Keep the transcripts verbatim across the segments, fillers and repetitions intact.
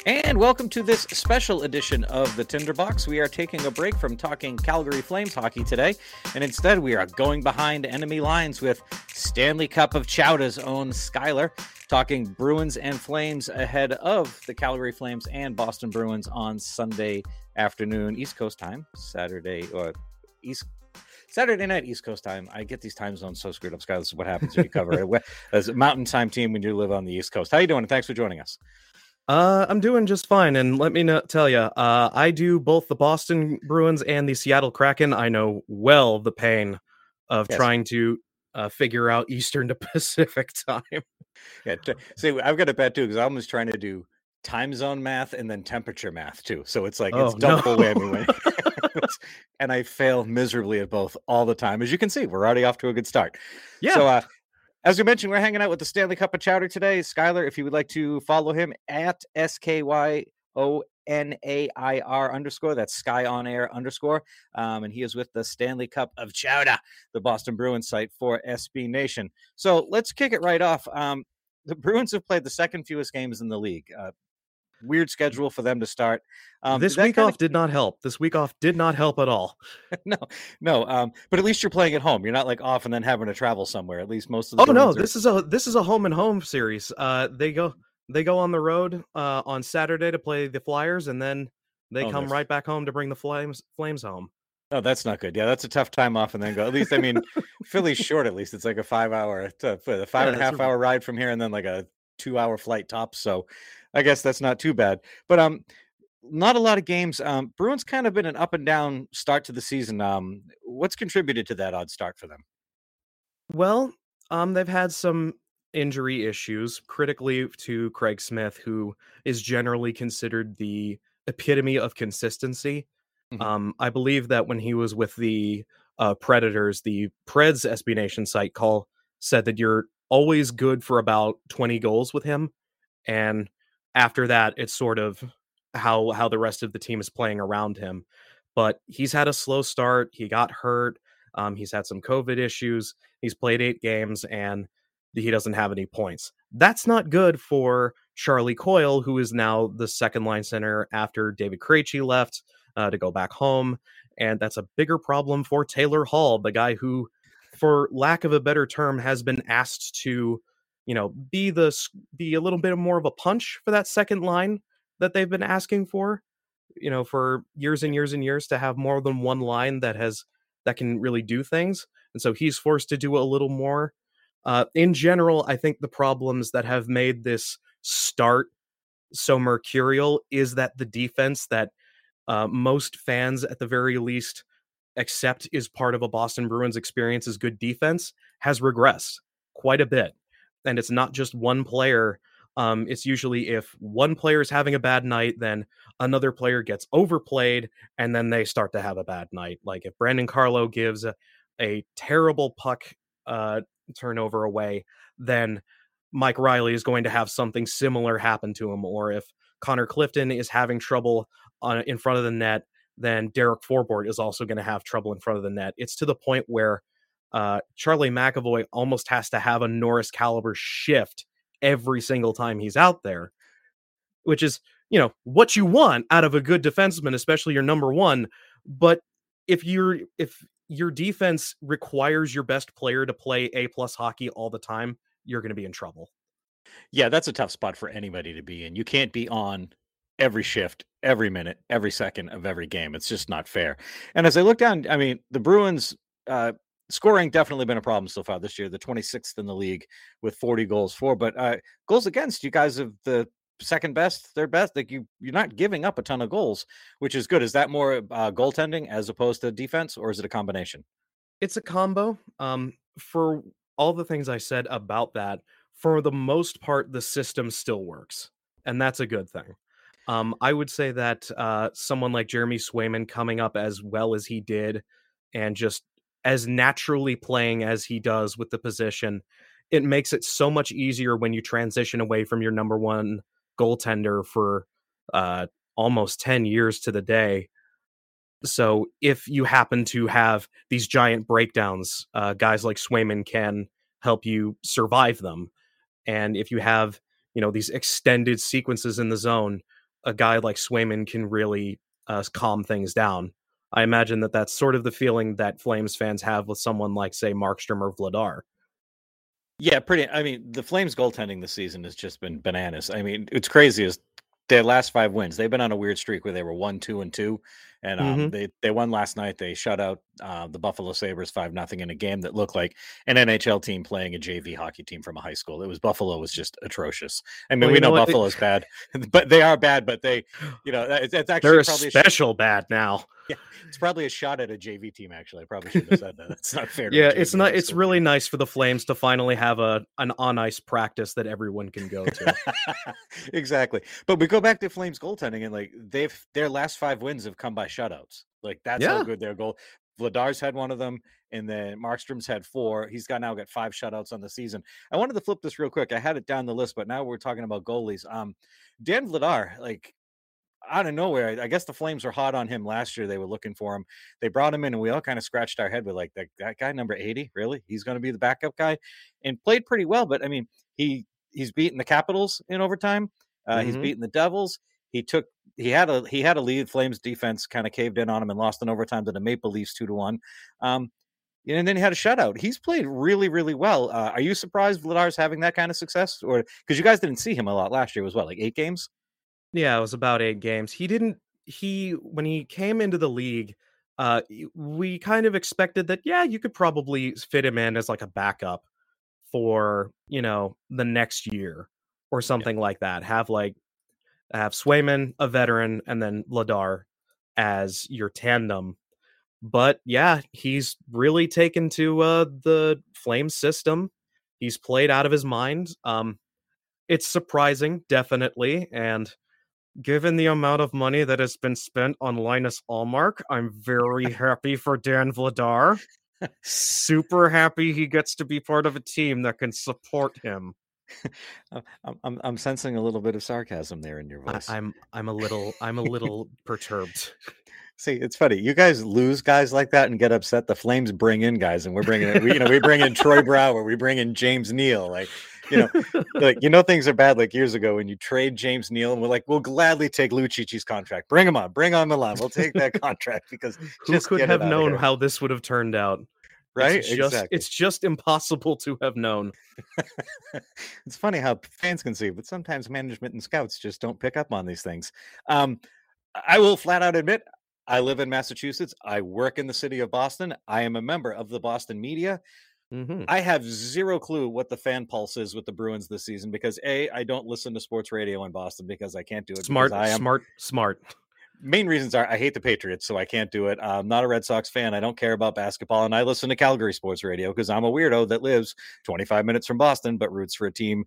And welcome to this special edition of the Tinderbox. We are taking a break from talking Calgary Flames hockey today, and instead we are going behind enemy lines with Stanley Cup of Chowda's own Skylar, talking Bruins and Flames ahead of the Calgary Flames and Boston Bruins on Sunday afternoon, East Coast time, Saturday, or East Saturday night, East Coast time. I get these time zones so screwed up, Skylar. This is what happens when you cover it as a mountain time team when you live on the East Coast. How you doing? Thanks for joining us. Uh, I'm doing just fine, and let me know, tell you, uh, I do both the Boston Bruins and the Seattle Kraken. I know well the pain of yes. trying to uh, figure out Eastern to Pacific time. Yeah, t- see, I've got a bet too because I'm always trying to do time zone math and then temperature math too. So it's like oh, it's double no. whammy, and I fail miserably at both all the time. As you can see, we're already off to a good start. Yeah. So, uh, as we mentioned, we're hanging out with the Stanley Cup of Chowder today. Skylar, if you would like to follow him at S K Y O N A I R underscore, that's Sky On Air underscore. Um, and he is with the Stanley Cup of Chowder, the Boston Bruins site for S B Nation. So let's kick it right off. Um, the Bruins have played the second fewest games in the league. Uh, weird schedule for them to start. Um, this week off of... did not help. This week off did not help at all. no, no. Um, but at least you're playing at home. You're not like off and then having to travel somewhere. At least most of the. Oh no, are... this is a this is a home and home series. Uh, they go they go on the road uh, on Saturday to play the Flyers, and then they oh, come right back home to bring the Flames Flames home. Oh, that's not good. Yeah, that's a tough time off and then go. At least I mean, Philly's short. At least it's like a five hour, a five yeah, and a half hour ride from here, and then like a two hour flight tops. So I guess that's not too bad. But um, not a lot of games. Um, Bruins kind of been an up and down start to the season. Um, what's contributed to that odd start for them? Well, um, they've had some injury issues, critically to Craig Smith, who is generally considered the epitome of consistency. Mm-hmm. Um, I believe that when he was with the uh, Predators, the Preds S B Nation site call said that you're always good for about twenty goals with him. And after that, it's sort of how how the rest of the team is playing around him. But he's had a slow start. He got hurt. Um, he's had some COVID issues. He's played eight games, and he doesn't have any points. That's not good for Charlie Coyle, who is now the second line center after David Krejci left uh, to go back home. And that's a bigger problem for Taylor Hall, the guy who, for lack of a better term, has been asked to, you know, be the be a little bit more of a punch for that second line that they've been asking for, you know, for years and years and years, to have more than one line that has that can really do things. And so he's forced to do a little more. Uh, in general, I think the problems that have made this start so mercurial is that the defense that uh, most fans, at the very least, accept is part of a Boston Bruins experience as good defense has regressed quite a bit. And it's not just one player. Um, it's usually if one player is having a bad night, then another player gets overplayed, and then they start to have a bad night. Like if Brandon Carlo gives a, a terrible puck uh, turnover away, then Mike Riley is going to have something similar happen to him. Or if Connor Clifton is having trouble on, in front of the net, then Derek Forbort is also going to have trouble in front of the net. It's to the point where uh, Charlie McAvoy almost has to have a Norris caliber shift every single time he's out there, which is, you know, what you want out of a good defenseman, especially your number one. But if you're, if your defense requires your best player to play A plus hockey all the time, you're going to be in trouble. Yeah, that's a tough spot for anybody to be in. You can't be on every shift, every minute, every second of every game. It's just not fair. And as I look down, I mean, the Bruins, uh, scoring definitely been a problem so far this year. The twenty-sixth in the league with forty goals for, but uh, goals against, you guys have the second best, third best. Like you, you're not giving up a ton of goals, which is good. Is that more uh, goaltending as opposed to defense, or is it a combination? It's a combo. Um, for all the things I said about that, for the most part, the system still works, and that's a good thing. Um, I would say that uh, someone like Jeremy Swayman coming up as well as he did, and just as naturally playing as he does with the position, it makes it so much easier when you transition away from your number one goaltender for uh, almost ten years to the day. So if you happen to have these giant breakdowns, uh, guys like Swayman can help you survive them. And if you have, you know, these extended sequences in the zone, a guy like Swayman can really uh, calm things down. I imagine that that's sort of the feeling that Flames fans have with someone like, say, Markstrom or Vladar. Yeah, pretty. I mean, the Flames goaltending this season has just been bananas. I mean, it's crazy. Is their last five wins? They've been on a weird streak where they were one, two, and two, and um, Mm-hmm. they they won last night. They shut out uh, the Buffalo Sabres five nothing in a game that looked like an N H L team playing a J V hockey team from a high school. It was Buffalo was just atrocious. I mean, Well, we you know know what? Buffalo's bad, but they are bad. But they, you know, it's, it's actually They're probably a sh- special bad now. yeah, it's probably a shot at a J V team. Actually, I probably should have said that. It's not fair. To Yeah, a J V it's not. high It's school really team. nice for the Flames to finally have a an on ice practice that everyone can go to. Exactly. But we go back to Flames goaltending, and like they've their last five wins have come by shutouts. Like that's how Yeah. good their goal. Vladar's had one of them, and then Markstrom's had four. He's got now got five shutouts on the season. I wanted to flip this real quick. I had it down the list, but now we're talking about goalies. Um, Dan Vladar, like out of nowhere, I guess the Flames were hot on him last year. They were looking for him. They brought him in, and we all kind of scratched our head with like that, that guy number eighty. Really, he's going to be the backup guy, and played pretty well. But I mean, he he's beaten the Capitals in overtime. Uh, mm-hmm. He's beaten the Devils. He took he had a he had a lead. Flames defense kind of caved in on him and lost in overtime to the Maple Leafs two to one. Um, and then he had a shutout. He's played really, really well. Uh, are you surprised Vladar's having that kind of success, or because you guys didn't see him a lot last year as well, like eight games? Yeah, it was about eight games. He didn't he when he came into the league, uh we kind of expected that, yeah, you could probably fit him in as like a backup for, you know, the next year or something yeah. like that. Have like have Swayman, a veteran, and then Vladar as your tandem. But yeah, he's really taken to uh the Flames system. He's played out of his mind. Um it's surprising, definitely, and given the amount of money that has been spent on Linus Ullmark, I'm very happy for Dan Vladar. Super happy he gets to be part of a team that can support him. I'm, I'm I'm sensing a little bit of sarcasm there in your voice. I, I'm I'm a little I'm a little perturbed. See, it's funny. You guys lose guys like that and get upset. The Flames bring in guys, and we're bringing in, we, you know, we bring in Troy Brouwer, we bring in James Neal, like. You know, like you know, things are bad. Like years ago, when you trade James Neal, and we're like, we'll gladly take Lucici's contract. Bring him on, bring on Milan. We'll take that contract because who could have known how this would have turned out? Right? It's just, exactly. It's just impossible to have known. It's funny how fans can see, but sometimes management and scouts just don't pick up on these things. Um, I will flat out admit, I live in Massachusetts. I work in the city of Boston. I am a member of the Boston media. Mm-hmm. I have zero clue what the fan pulse is with the Bruins this season because A, I don't listen to sports radio in Boston because I can't do it. Smart, I am, smart, smart. Main reasons are I hate the Patriots, so I can't do it. I'm not a Red Sox fan. I don't care about basketball, and I listen to Calgary sports radio because I'm a weirdo that lives twenty-five minutes from Boston but roots for a team,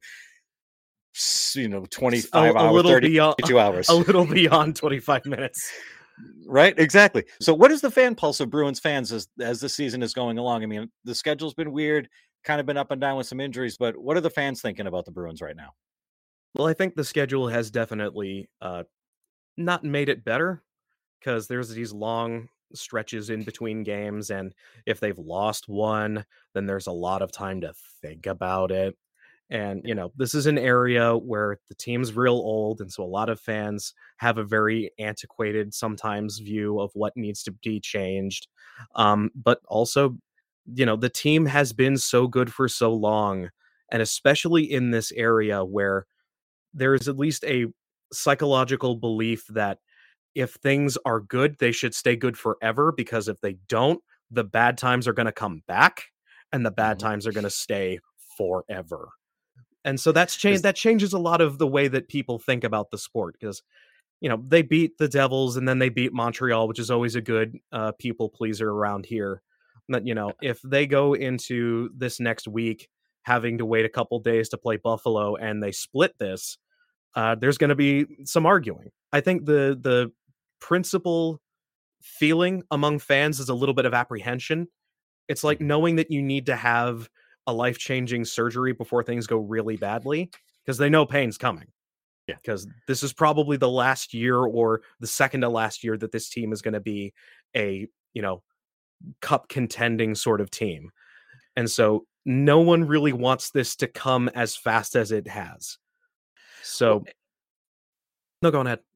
you know, twenty-five a, a hours, little thirty-two beyond, hours. A little beyond twenty-five minutes. Right, exactly. So what is the fan pulse of Bruins fans as as the season is going along? I mean, the schedule's been weird, kind of been up and down with some injuries, but what are the fans thinking about the Bruins right now? Well, I think the schedule has definitely uh, not made it better because there's these long stretches in between games, and if they've lost one, then there's a lot of time to think about it. And, you know, this is an area where the team's real old, and so a lot of fans have a very antiquated, sometimes, view of what needs to be changed. Um, but also, you know, the team has been so good for so long, and especially in this area where there's at least a psychological belief that if things are good, they should stay good forever, because if they don't, the bad times are going to come back, and the bad mm-hmm. times are going to stay forever. And so that's changed. That changes a lot of the way that people think about the sport, because, you know, they beat the Devils and then they beat Montreal, which is always a good uh, people pleaser around here. But, you know, if they go into this next week having to wait a couple days to play Buffalo and they split this, uh, there's going to be some arguing. I think the the principal feeling among fans is a little bit of apprehension. It's like knowing that you need to have a life-changing surgery before things go really badly, because they know pain's coming. Yeah. Because this is probably the last year or the second to last year that this team is going to be a, you know, cup contending sort of team. And so no one really wants this to come as fast as it has. So, well, no, go on ahead.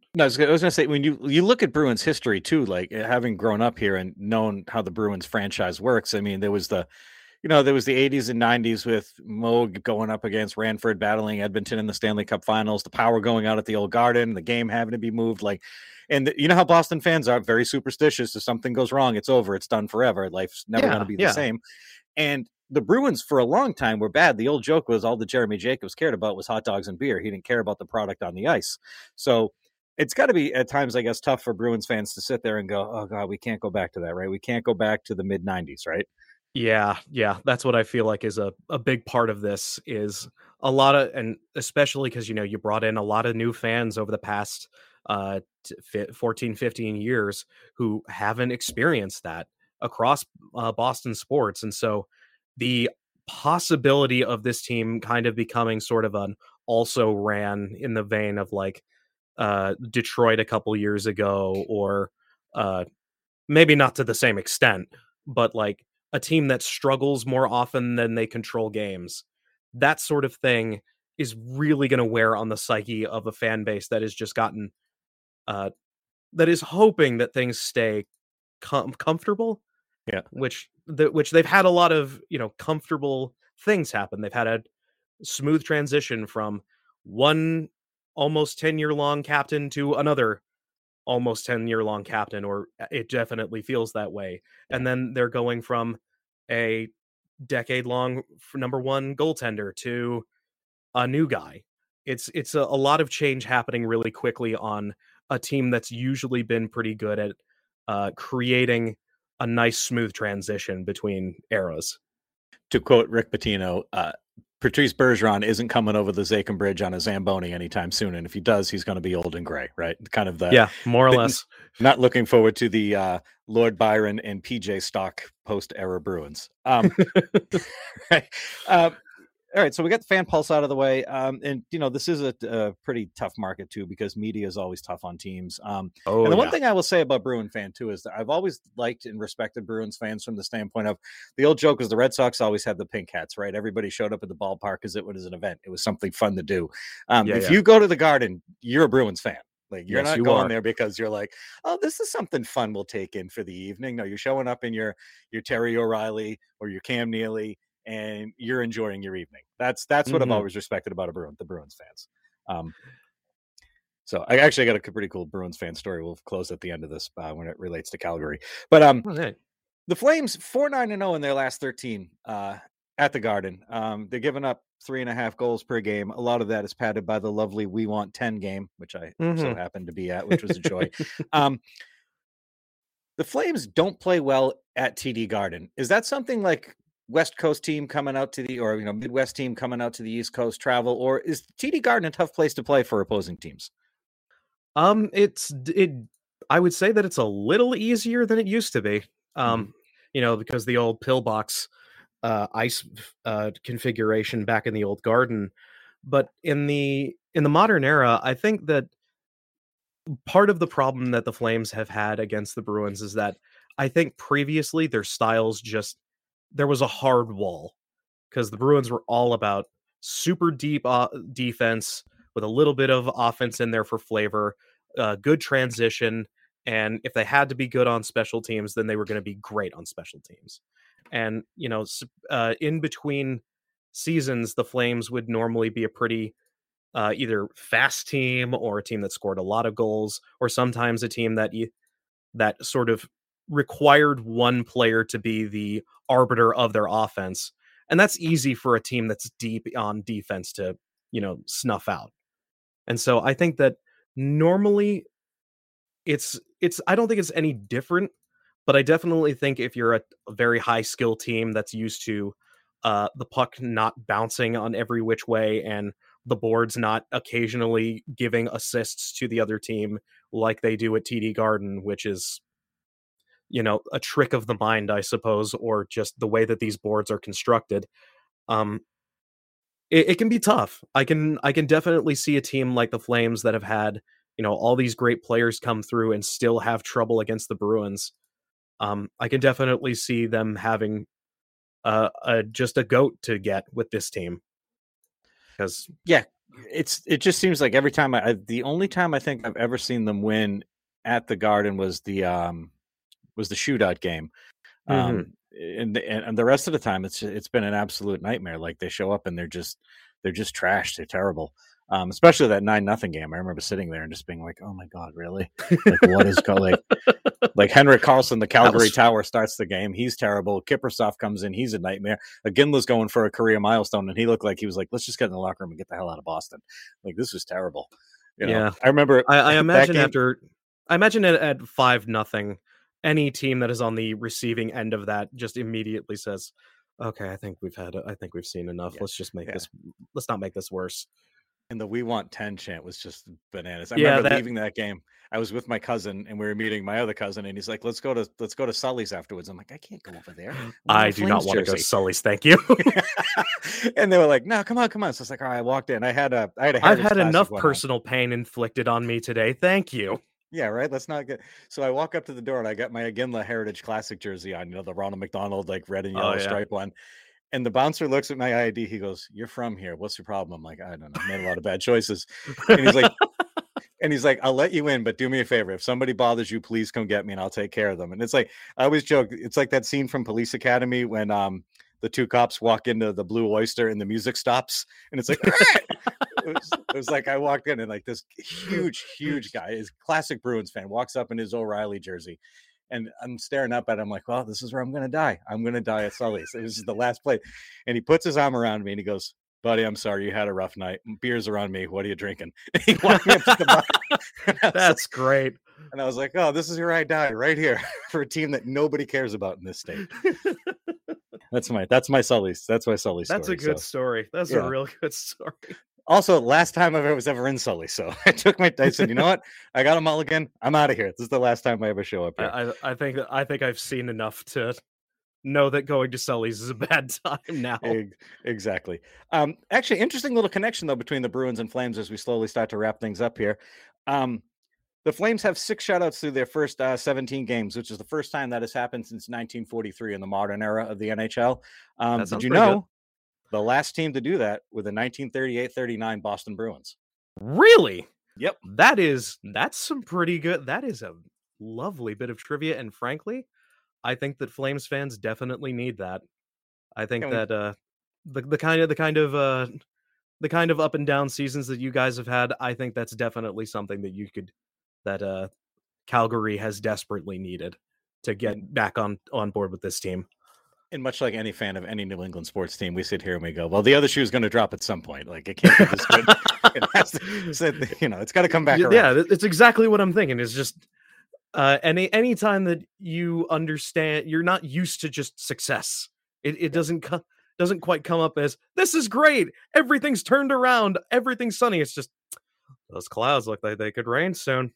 No, I was gonna, I was gonna say when you you look at Bruins history too, like having grown up here and known how the Bruins franchise works. I mean, there was the you know, there was the eighties and nineties with Moog going up against Ranford, battling Edmonton in the Stanley Cup Finals, the power going out at the old Garden, the game having to be moved. Like, and the, you know how Boston fans are very superstitious. If something goes wrong, it's over. It's done forever. Life's never Yeah, going to be the yeah. same. And the Bruins for a long time were bad. The old joke was all that Jeremy Jacobs cared about was hot dogs and beer. He didn't care about the product on the ice. So it's got to be at times, I guess, tough for Bruins fans to sit there and go, oh, God, we can't go back to that, right? We can't go back to the mid nineties, right? Yeah, yeah, that's what I feel like is a, a big part of this is a lot of, and especially because, you know, you brought in a lot of new fans over the past uh fourteen, fifteen years who haven't experienced that across uh, Boston sports. And so the possibility of this team kind of becoming sort of an also ran in the vein of like uh Detroit a couple years ago, or uh maybe not to the same extent, but like a team that struggles more often than they control games. That sort of thing is really going to wear on the psyche of a fan base that has just gotten uh that is hoping that things stay com- comfortable, Yeah. which the, which they've had a lot of, you know, comfortable things happen. They've had a smooth transition from one almost ten year long captain to another almost ten year long captain, or uh, it definitely feels that way. Yeah. And then they're going from a decade long number one goaltender to a new guy. It's it's a, a lot of change happening really quickly on a team that's usually been pretty good at uh, creating a nice smooth transition between eras. To quote Rick Pitino, uh, Patrice Bergeron isn't coming over the Zakin Bridge on a Zamboni anytime soon, and if he does, he's going to be old and gray, right? Kind of the Yeah, more or the, less. Not looking forward to the uh, Lord Byron and P J Stock post-era Bruins. Um, right. Uh, all right, so we got the fan pulse out of the way, um, and you know this is a, a pretty tough market too because media is always tough on teams. Um, Oh, and the yeah. one thing I will say about Bruin fan too is that I've always liked and respected Bruins fans from the standpoint of the old joke was the Red Sox always had the pink hats, right? Everybody showed up at the ballpark because it was an event; it was something fun to do. Um, Yeah, if yeah. you go to the Garden, you're a Bruins fan. Like you're Yes, not you going are. there because you're like, oh, this is something fun we'll take in for the evening. No, you're showing up in your your Terry O'Reilly or your Cam Neely, and you're enjoying your evening. That's that's what Mhm. I've always respected about a Bruin, the Bruins fans. Um, so I actually got a pretty cool Bruins fan story. We'll close at the end of this uh, when it relates to Calgary. But um, Okay. the Flames four nine and zero in their last thirteen uh, at the Garden. Um, they're giving up three and a half goals per game. A lot of that is padded by the lovely "We Want ten" game, which I so Mhm. happened to be at, which was a joy. um, the Flames don't play well at T D Garden. Is that something like West Coast team coming out to the, or you know, Midwest team coming out to the East Coast travel, or is T D Garden a tough place to play for opposing teams? Um, it's it. I would say that it's a little easier than it used to be. Um, Mhm. you know, because the old pillbox uh, ice uh, configuration back in the old Garden, but in the in the modern era, I think that part of the problem that the Flames have had against the Bruins is that I think previously their styles just there was a hard wall because the Bruins were all about super deep uh, defense with a little bit of offense in there for flavor, uh, good transition, and if they had to be good on special teams, then they were going to be great on special teams. And you know, uh, in between seasons, the Flames would normally be a pretty uh, either fast team or a team that scored a lot of goals, or sometimes a team that you, that sort of required one player to be the arbiter of their offense. And that's easy for a team that's deep on defense to, you know, snuff out. And so I think that normally it's it's I don't think it's any different, but I definitely think if you're a, a very high skill team that's used to uh the puck not bouncing on every which way and the boards not occasionally giving assists to the other team like they do at T D Garden, which is, you know, a trick of the mind, I suppose, or just the way that these boards are constructed. Um, it, it can be tough. I can I can definitely see a team like the Flames that have had, you know, all these great players come through and still have trouble against the Bruins. Um, I can definitely see them having uh, a just a goat to get with this team because Yeah, It's it just seems like every time I, I the only time I think I've ever seen them win at the Garden was the um was the shootout game. Mhm. Um and, the- and the rest of the time it's it's been an absolute nightmare. Like they show up and they're just they're just trash. They're terrible. Um, especially that nine nothing game. I remember sitting there and just being like, "Oh my god, really? Like what is going like like Henrik Karlsson, the Calgary was- Tower starts the game. He's terrible. Kiprasov comes in. He's a nightmare. Aginla's going for a career milestone, and he looked like he was like, let's just get in the locker room and get the hell out of Boston. Like this was terrible. You know, Yeah. I remember. I, I that imagine game- after, I imagine at, at five nothing, any team that is on the receiving end of that just immediately says, "Okay, I think we've had, I think we've seen enough. Yeah. Let's just make Yeah. this. Let's not make this worse." And the "We want ten" chant was just bananas. I Yeah, remember that- leaving that game. I was with my cousin, and we were meeting my other cousin, and he's like, "Let's go to let's go to Sully's afterwards." I'm like, "I can't go over there. I'm in I a do not Flames want to go to jersey." Sully's. Thank you. And they were like, "No, come on, come on." So it's like, all right, I walked in. I had a I had a I've Heritage had Classic enough one on. personal pain inflicted on me today. Thank you. Yeah, right. Let's not get. So I walk up to the door and I got my Aginla Heritage Classic jersey on, you know, the Ronald McDonald like red and Oh, yellow yeah. stripe one. And the bouncer looks at my I D. He goes, "You're from here. What's your problem?" I'm like, "I don't know. I made a lot of bad choices." And he's like, and he's like, "I'll let you in, but do me a favor. If somebody bothers you, please come get me and I'll take care of them." And it's like, I always joke, it's like that scene from Police Academy when um the two cops walk into the Blue Oyster and the music stops. And it's like, it was, it was like I walked in and like this huge, huge guy, his classic Bruins fan, walks up in his O'Reilly jersey. And I'm staring up at him like, well, this is where I'm going to die. I'm going to die at Sully's. This is the last play. And he puts his arm around me and he goes, "Buddy, I'm sorry. You had a rough night. Beer's around me. What are you drinking?" And he walked me up to the bar. And I was That's great. like- and I was like, "Oh, this is where I die right here for a team that nobody cares about in this state." That's my, that's my Sully's. That's my Sully story. That's a good so. story. That's yeah. a real good story. Also, last time I was ever in Sully. So I took my, I said, you know what? I got a mulligan. I'm out of here. This is the last time I ever show up here. I, I I think that I think I've seen enough to know that going to Sully's is a bad time now. Ex- Exactly. Um, actually, interesting little connection though between the Bruins and Flames as we slowly start to wrap things up here. Um, the Flames have six shutouts through their first uh, seventeen games, which is the first time that has happened since nineteen forty-three in the modern era of the N H L. Um, That did sounds you pretty good. know the last team to do that were the nineteen thirty-eight thirty-nine Boston Bruins? Really? Yep. That is that's some pretty good. That is a lovely bit of trivia, and frankly, I think that Flames fans definitely need that. I think Yeah, we- that uh, the the kind of the kind of uh, the kind of up and down seasons that you guys have had, I think that's definitely something that you could that uh, Calgary has desperately needed to get back on on board with this team. And much like any fan of any New England sports team, we sit here and we go, well, the other shoe is going to drop at some point. Like, it can't be this good. It has to, so, you know, it's got to come back Y- around. Yeah, th- it's exactly what I'm thinking. It's just uh, any any time that you understand, you're not used to just success. It it doesn't co- doesn't quite come up as this is great. Everything's turned around. Everything's sunny. It's just those clouds look like they could rain soon.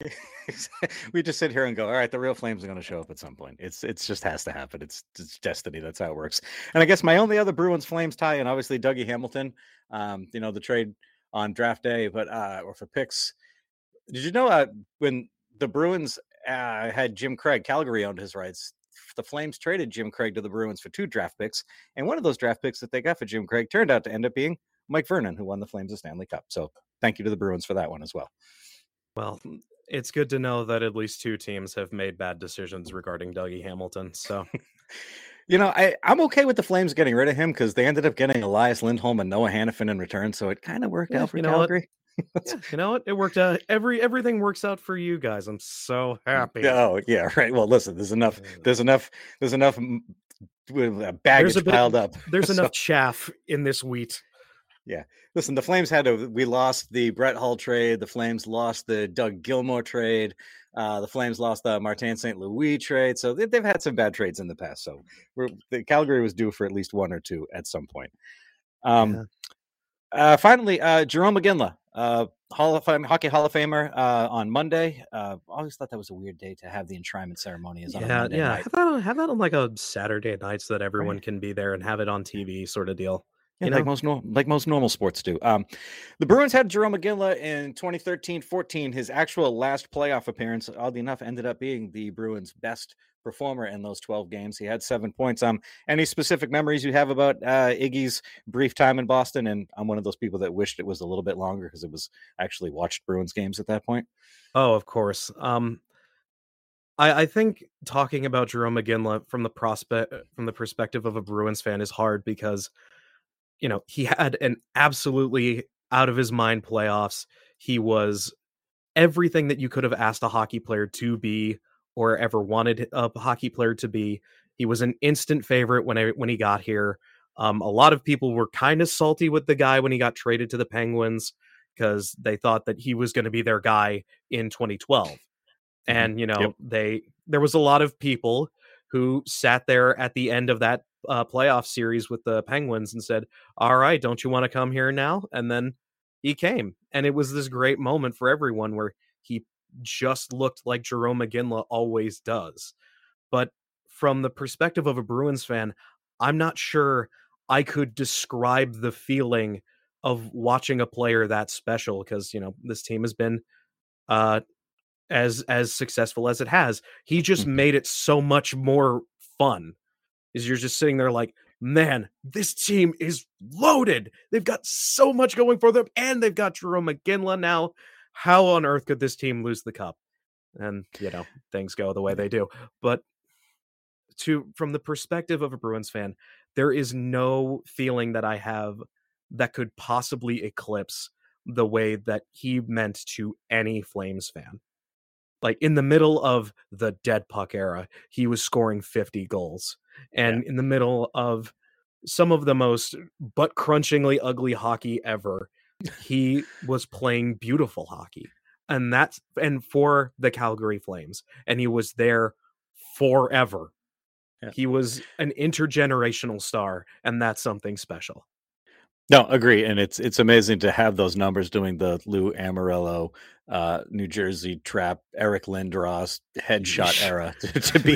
We just sit here and go, all right, the real Flames are going to show up at some point. It's it's just has to happen. It's it's destiny. That's how it works. And I guess my only other Bruins Flames tie in, obviously Dougie Hamilton. Um, you know, the trade on draft day, but uh, or for picks. Did you know uh, when the Bruins uh, had Jim Craig, Calgary owned his rights. The Flames traded Jim Craig to the Bruins for two draft picks, and one of those draft picks that they got for Jim Craig turned out to end up being Mike Vernon, who won the Flames a Stanley Cup. So thank you to the Bruins for that one as well. Well, it's good to know that at least two teams have made bad decisions regarding Dougie Hamilton. So You know, I, I'm okay with the Flames getting rid of him because they ended up getting Elias Lindholm and Noah Hannafin in return, so it kind of worked Yeah, out for you know what? Calgary. yeah, you know what? It worked out. Every everything works out for you guys. I'm so happy. Oh yeah, right. Well, listen, there's enough. There's enough. There's enough mm, with, uh, baggage There's a bit- piled up. There's So- enough chaff in this wheat. Listen, the Flames had to. We lost the Brett Hull trade. The Flames lost the Doug Gilmore trade. Uh, the Flames lost the Martin Saint Louis trade. So they, they've had some bad trades in the past. So we're, the Calgary was due for at least one or two at some point. Um, uh, finally, uh, Jerome McGinley, uh, Hall of Fame, Hockey Hall of Famer, uh, on Monday. Uh, I always thought that was a weird day to have the enshrinement ceremony. Is on a Yeah, Monday yeah. night. Have that, on, have that on like a Saturday night so that everyone Right. can be there and have it on T V, sort of deal. Yeah, You like know? most nor- like most normal sports do. Um, the Bruins had Jerome McGinley in twenty thirteen fourteen. His actual last playoff appearance, oddly enough, ended up being the Bruins' best performer in those twelve games. He had seven points. Um, any specific memories you have about uh, Iggy's brief time in Boston? And I'm one of those people that wished it was a little bit longer because it was actually watched Bruins games at that point. Oh, of course. Um, I, I think talking about Jarome Iginla from the prospect from the perspective of a Bruins fan is hard because, you know, he had an absolutely out of his mind playoffs. He was everything that you could have asked a hockey player to be or ever wanted a hockey player to be. He was an instant favorite when I, when he got here. Um, a lot of people were kind of salty with the guy when he got traded to the Penguins because they thought that he was going to be their guy in twenty twelve. And, you know, yep. they there was a lot of people who sat there at the end of that uh, playoff series with the Penguins and said, all right, don't you want to come here now? And then he came. And it was this great moment for everyone where he just looked like Jarome Iginla always does. But from the perspective of a Bruins fan, I'm not sure I could describe the feeling of watching a player that special because, you know, this team has been uh, as as successful as it has. He just mm-hmm. made it so much more fun. Is you're just sitting there like, man, this team is loaded. They've got so much going for them, and they've got Jarome Iginla now. How on earth could this team lose the cup? And, you know, things go the way they do. But to from the perspective of a Bruins fan, there is no feeling that I have that could possibly eclipse the way that he meant to any Flames fan. Like, in the middle of the dead puck era, he was scoring fifty goals. And yeah. in the middle of some of the most butt-crunchingly ugly hockey ever, he was playing beautiful hockey. And that's and for the Calgary Flames. And he was there forever. Yeah. He was an intergenerational star, and that's something special. No, agree. And it's it's amazing to have those numbers doing the Lou Amarillo, uh, New Jersey Trap, Eric Lindros headshot era to, to be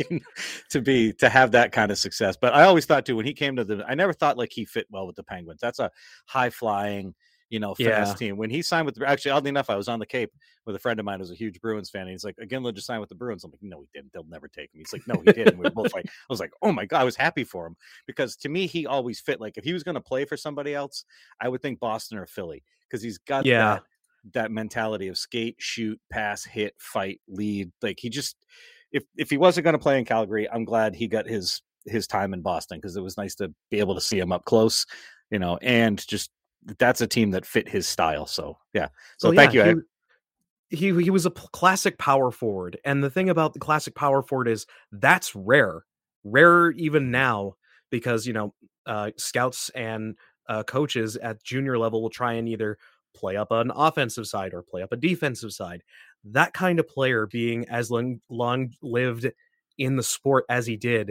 to be to have that kind of success. But I always thought too, when he came to the, I never thought like he fit well with the Penguins. That's a high flying, you know, fast yeah. team. When he signed with the, actually, oddly enough, I was on the Cape with a friend of mine who's a huge Bruins fan. And he's like, again, let's just sign with the Bruins. I'm like, no, he didn't. They'll never take him. He's like, no, he did. And we were both like, I was like, oh my God, I was happy for him because to me, he always fit. Like if he was going to play for somebody else, I would think Boston or Philly because he's got yeah. that, that mentality of skate, shoot, pass, hit, fight, lead. Like he just, if, if he wasn't going to play in Calgary, I'm glad he got his, his time in Boston because it was nice to be able to see him up close, you know, and just, that's a team that fit his style. So yeah. So well, thank yeah, you. He, he he was a p- classic power forward. And the thing about the classic power forward is that's rare, rarer even now because, you know, uh, scouts and uh, coaches at junior level will try and either play up an offensive side or play up a defensive side. That kind of player being as long, long lived in the sport as he did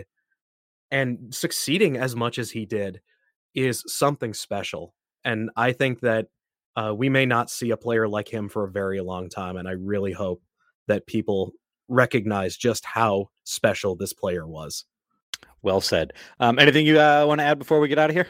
and succeeding as much as he did is something special. And I think that uh, we may not see a player like him for a very long time. And I really hope that people recognize just how special this player was. Well said. Um, anything you uh, want to add before we get out of here?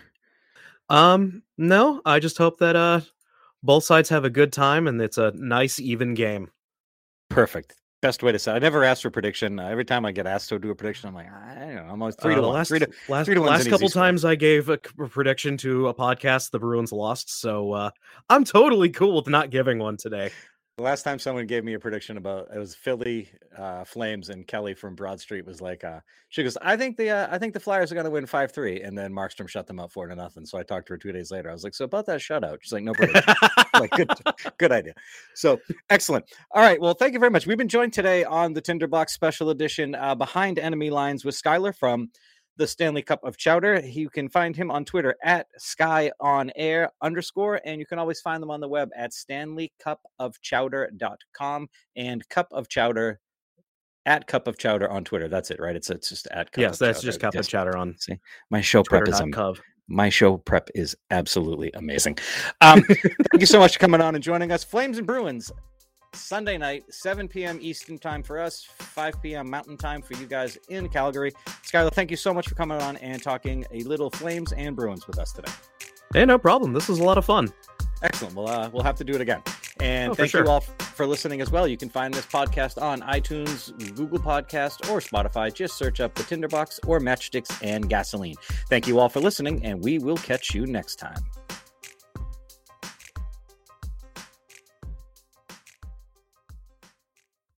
Um, no, I just hope that uh, both sides have a good time and it's a nice, even game. Perfect. Best way to say. I never asked for a prediction. Uh, every time I get asked to do a prediction, I'm like, I don't know. I'm always three uh, to one. Last, three to, last, three to last couple times I gave a, a prediction to a podcast, the Bruins lost. So uh, I'm totally cool with not giving one today. The last time someone gave me a prediction about it was Philly uh, Flames, and Kelly from Broad Street was like, uh, she goes, I think the uh, I think the Flyers are going to win five three, and then Markstrom shut them up four to nothing. So I talked to her two days later. I was like, so about that shutout? She's like, no prediction. Like, good, good idea. So excellent. All right. Well, thank you very much. We've been joined today on the Tinderbox Special Edition, uh, Behind Enemy Lines with Skylar from the Stanley Cup of Chowder. You can find him on Twitter at Sky on Air underscore, and you can always find them on the web at stanley cup of chowder dot com and Cup of Chowder at Cup of Chowder on Twitter. That's it, right? It's it's just at Cup yes, of that's Chowder. just Cup yes. of Chowder on. See, my show prep Twitter. is um, Cov. my show prep is absolutely amazing. Um, thank you so much for coming on and joining us. Flames and Bruins. Sunday night, seven p.m. Eastern time for us, five p.m. Mountain time for you guys in Calgary. Skylar, thank you so much for coming on and talking a little Flames and Bruins with us today. Hey, no problem. This was a lot of fun. Excellent. Well, uh, we'll have to do it again. And oh, thank sure. you all for listening as well. You can find this podcast on iTunes, Google Podcast, or Spotify. Just search up The Tinderbox or Matchsticks and Gasoline. Thank you all for listening, and we will catch you next time.